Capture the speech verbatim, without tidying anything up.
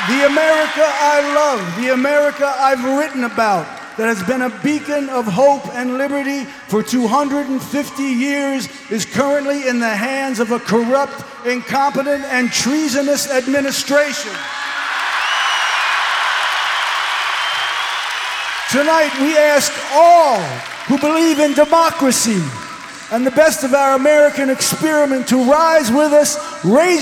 The America I love, the America I've written about, that has been a beacon of hope and liberty for two hundred fifty years, is currently in the hands of a corrupt, incompetent, and treasonous administration. Tonight, we ask all who believe in democracy and the best of our American experiment to rise with us, raise